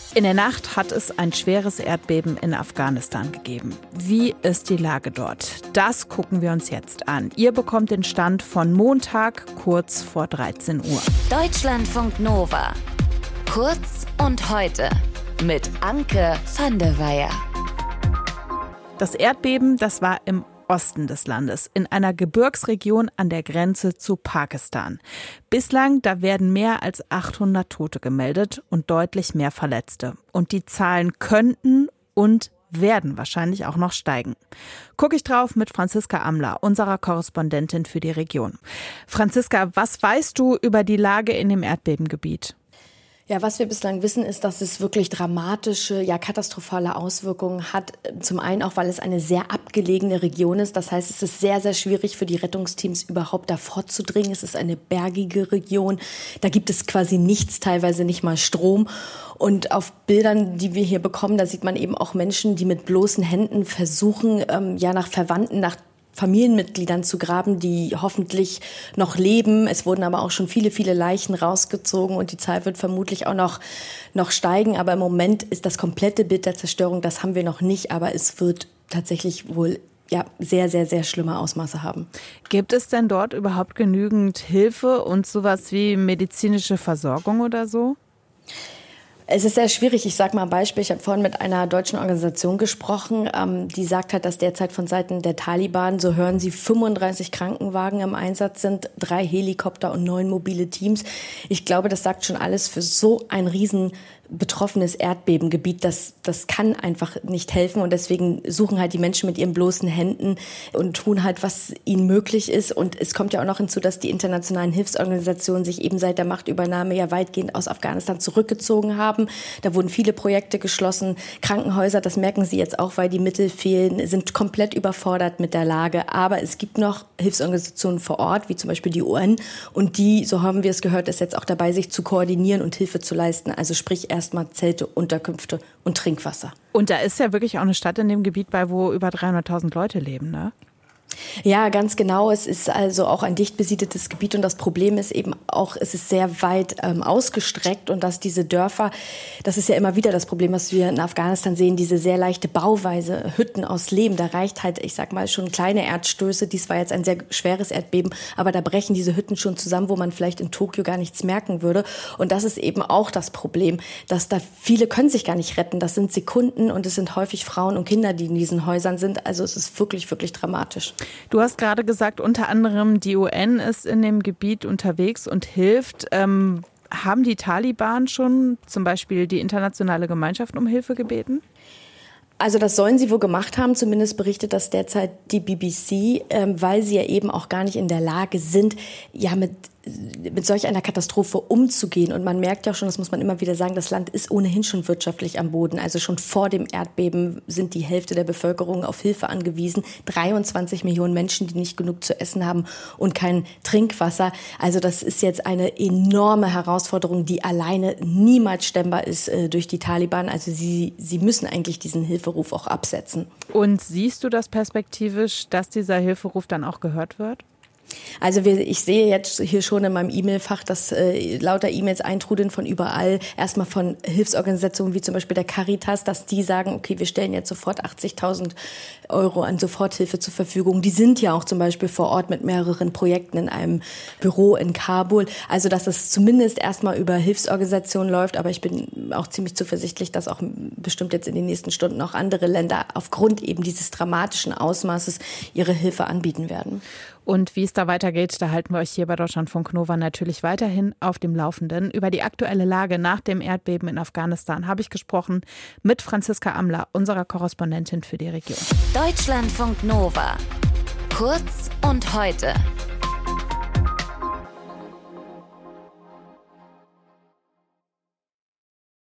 In der Nacht hat es ein schweres Erdbeben in Afghanistan gegeben. Wie ist die Lage dort? Das gucken wir uns jetzt an. Ihr bekommt den Stand von Montag, kurz vor 13 Uhr. Deutschlandfunk Nova. Kurz und heute mit Anke van der Weyer. Das Erdbeben, das war im Osten des Landes, in einer Gebirgsregion an der Grenze zu Pakistan. Bislang, da werden mehr als 800 Tote gemeldet und deutlich mehr Verletzte. Und die Zahlen könnten und werden wahrscheinlich auch noch steigen. Gucke ich drauf mit Franziska Amler, unserer Korrespondentin für die Region. Franziska, was weißt du über die Lage in dem Erdbebengebiet? Ja, was wir bislang wissen, ist, dass es wirklich dramatische, ja katastrophale Auswirkungen hat. Zum einen auch, weil es eine sehr abgelegene Region ist. Das heißt, es ist sehr, sehr schwierig für die Rettungsteams überhaupt da vorzudringen. Es ist eine bergige Region. Da gibt es quasi nichts, teilweise nicht mal Strom. Und auf Bildern, die wir hier bekommen, da sieht man eben auch Menschen, die mit bloßen Händen versuchen, nach Verwandten, nach Familienmitgliedern zu graben, die hoffentlich noch leben. Es wurden aber auch schon viele, viele Leichen rausgezogen und die Zahl wird vermutlich auch noch steigen. Aber im Moment ist das komplette Bild der Zerstörung, das haben wir noch nicht, aber es wird tatsächlich wohl sehr, sehr, sehr schlimme Ausmaße haben. Gibt es denn dort überhaupt genügend Hilfe und sowas wie medizinische Versorgung oder so? Es ist sehr schwierig. Ich sage mal ein Beispiel. Ich habe vorhin mit einer deutschen Organisation gesprochen, die sagt hat, dass derzeit von Seiten der Taliban, so hören Sie, 35 Krankenwagen im Einsatz sind, 3 Helikopter und 9 mobile Teams. Ich glaube, das sagt schon alles für so ein riesen betroffenes Erdbebengebiet, das kann einfach nicht helfen und deswegen suchen halt die Menschen mit ihren bloßen Händen und tun halt, was ihnen möglich ist. Und es kommt ja auch noch hinzu, dass die internationalen Hilfsorganisationen sich eben seit der Machtübernahme ja weitgehend aus Afghanistan zurückgezogen haben. Da wurden viele Projekte geschlossen. Krankenhäuser, das merken sie jetzt auch, weil die Mittel fehlen, sind komplett überfordert mit der Lage. Aber es gibt noch Hilfsorganisationen vor Ort, wie zum Beispiel die UN. Und die, so haben wir es gehört, ist jetzt auch dabei, sich zu koordinieren und Hilfe zu leisten. Also sprich erstmal Zelte, Unterkünfte und Trinkwasser. Und da ist ja wirklich auch eine Stadt in dem Gebiet bei, wo über 300.000 Leute leben, ne? Ja, ganz genau. Es ist also auch ein dicht besiedeltes Gebiet und das Problem ist eben auch, es ist sehr weit ausgestreckt und dass diese Dörfer, das ist ja immer wieder das Problem, was wir in Afghanistan sehen, diese sehr leichte Bauweise, Hütten aus Lehm, da reicht halt, ich sag mal, schon kleine Erdstöße. Dies war jetzt ein sehr schweres Erdbeben, aber da brechen diese Hütten schon zusammen, wo man vielleicht in Tokio gar nichts merken würde. Und das ist eben auch das Problem, dass da viele können sich gar nicht retten. Das sind Sekunden und es sind häufig Frauen und Kinder, die in diesen Häusern sind. Also es ist wirklich, wirklich dramatisch. Du hast gerade gesagt, unter anderem die UN ist in dem Gebiet unterwegs und hilft. Haben die Taliban schon zum Beispiel die internationale Gemeinschaft um Hilfe gebeten? Also das sollen sie wohl gemacht haben, zumindest berichtet das derzeit die BBC, weil sie ja eben auch gar nicht in der Lage sind, mit solch einer Katastrophe umzugehen. Und man merkt ja schon, das muss man immer wieder sagen, das Land ist ohnehin schon wirtschaftlich am Boden. Also schon vor dem Erdbeben sind die Hälfte der Bevölkerung auf Hilfe angewiesen. 23 Millionen Menschen, die nicht genug zu essen haben und kein Trinkwasser. Also das ist jetzt eine enorme Herausforderung, die alleine niemals stemmbar ist durch die Taliban. Also sie müssen eigentlich diesen Hilferuf auch absetzen. Und siehst du das perspektivisch, dass dieser Hilferuf dann auch gehört wird? Also ich sehe jetzt hier schon in meinem E-Mail-Fach, dass lauter E-Mails eintrudeln von überall. Erstmal von Hilfsorganisationen wie zum Beispiel der Caritas, dass die sagen, okay, wir stellen jetzt sofort 80.000 € an Soforthilfe zur Verfügung. Die sind ja auch zum Beispiel vor Ort mit mehreren Projekten in einem Büro in Kabul. Also dass es zumindest erstmal über Hilfsorganisationen läuft. Aber ich bin auch ziemlich zuversichtlich, dass auch bestimmt jetzt in den nächsten Stunden auch andere Länder aufgrund eben dieses dramatischen Ausmaßes ihre Hilfe anbieten werden. Und wie es da weitergeht, da halten wir euch hier bei Deutschlandfunk Nova natürlich weiterhin auf dem Laufenden. Über die aktuelle Lage nach dem Erdbeben in Afghanistan habe ich gesprochen mit Franziska Amler, unserer Korrespondentin für die Region. Deutschlandfunk Nova. Kurz und heute.